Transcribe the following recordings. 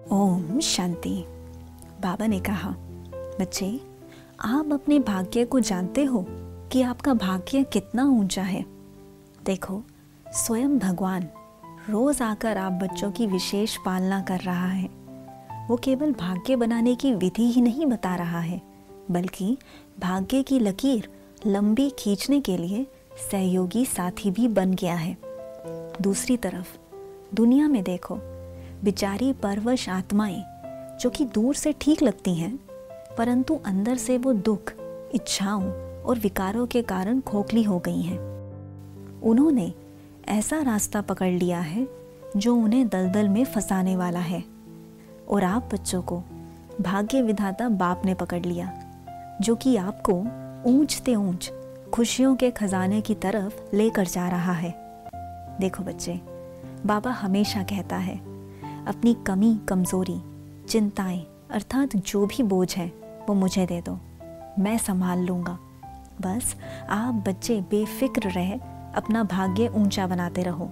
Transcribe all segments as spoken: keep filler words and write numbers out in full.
ओम शांति। बाबा ने कहा, बच्चे, आप अपने भाग्य को जानते हो कि आपका भाग्य कितना ऊंचा है। देखो, स्वयं भगवान रोज आकर आप बच्चों की विशेष पालना कर रहा है। वो केवल भाग्य बनाने की विधि ही नहीं बता रहा है, बल्कि भाग्य की लकीर लंबी खींचने के लिए सहयोगी साथी भी बन गया है। दूसरी तरफ दुनिया में देखो, बेचारी परवश आत्माएं जो कि दूर से ठीक लगती हैं, परंतु अंदर से वो दुख, इच्छाओं और विकारों के कारण खोखली हो गई हैं। उन्होंने ऐसा रास्ता पकड़ लिया है जो उन्हें दलदल में फंसाने वाला है, और आप बच्चों को भाग्य विधाता बाप ने पकड़ लिया, जो कि आपको ऊंचते ऊंच खुशियों के खजाने की तरफ लेकर जा रहा है। देखो बच्चे, बाबा हमेशा कहता है, अपनी कमी, कमजोरी, चिंताएं अर्थात जो भी बोझ है वो मुझे दे दो, मैं संभाल लूँगा। बस आप बच्चे बेफिक्र रहे अपना भाग्य ऊंचा बनाते रहो।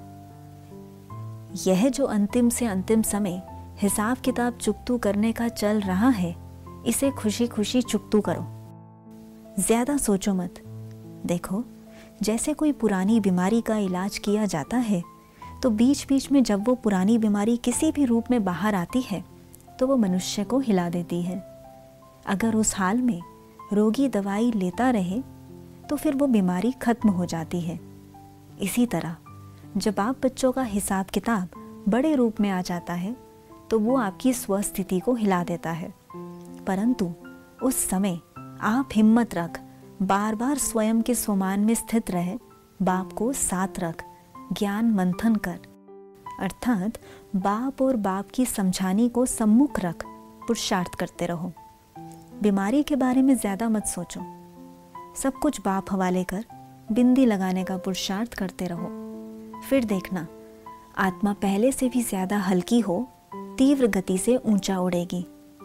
यह जो अंतिम से अंतिम समय हिसाब किताब चुकतू करने का चल रहा है, इसे खुशी खुशी चुकतू करो, ज़्यादा सोचो मत। देखो, जैसे कोई पुरानी बीमारी का इलाज किया जाता है, तो बीच बीच में जब वो पुरानी बीमारी किसी भी रूप में बाहर आती है तो वो मनुष्य को हिला देती है। अगर उस हाल में रोगी दवाई लेता रहे तो फिर वो बीमारी खत्म हो जाती है। इसी तरह जब आप बच्चों का हिसाब किताब बड़े रूप में आ जाता है तो वो आपकी स्वस्थिति को हिला देता है, परंतु उस समय आप हिम्मत रख बार बार स्वयं के स्वमान में स्थित रहे, बाप को साथ रख, ज्ञान मंथन कर, अर्थात बाप और बाप की समझानी को सम्मुख रख पुरुषार्थ करते रहो। बीमारी के बारे में ज़्यादा मत सोचो, सब कुछ बाप हवाले कर बिंदी लगाने का पुरुषार्थ करते रहो। फिर देखना, आत्मा पहले से भी ज़्यादा हल्की हो, तीव्र गति से ऊंचा उड़ेगी।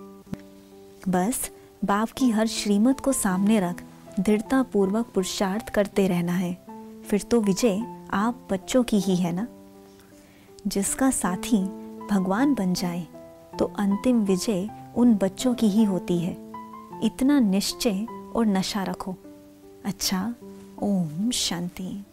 बस बाप की हर श्रीमत को सामने रख दृढ़ता पूर्वक पुरुषार्थ करते रहना है। फिर तो विजय आप बच्चों की ही है ना। जिसका साथी भगवान बन जाए तो अंतिम विजय उन बच्चों की ही होती है। इतना निश्चय और नशा रखो। अच्छा, ओम शांति।